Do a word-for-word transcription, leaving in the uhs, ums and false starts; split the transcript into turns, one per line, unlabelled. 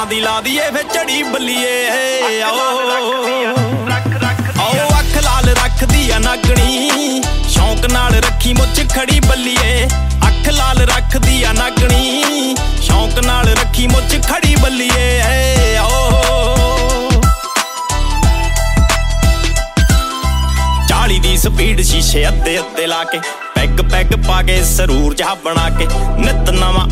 ਯਾਰਾਂ ਦੀ ਲਾ ਦੀਏ ਫੇ ਝੜੀ ਬੱਲੀਏ ਆਓ ਆਓ ਅੱਖ ਲਾਲ ਰੱਖਦੀ ਆ ਨਾਗਣੀ ਸ਼ੌਂਕ ਨਾਲ ਰੱਖੀ ਮੁੱਛ ਖੜੀ ਬੱਲੀਏ ਅੱਖ ਲਾਲ ਰੱਖਦੀ ਆ ਨਾਗਣੀ ਸ਼ੌਂਕ ਨਾਲ ਰੱਖੀ ਮੁੱਛ ਖੜੀ ਬੱਲੀਏ ਆਓ ਚਾਲੀ ਦੀ ਸਪੀਡ ਸ਼ੀਸ਼ੇ ਅੱਧੇ ਅੱਧੇ ਲਾ ਕੇ ਪੈਗ ਪੈਗ ਪਾ ਕੇ ਸਰੂਰ ਜਿਹਾ ਬਣਾ ਕੇ ਨਿੱਤ ਨਵਾਂ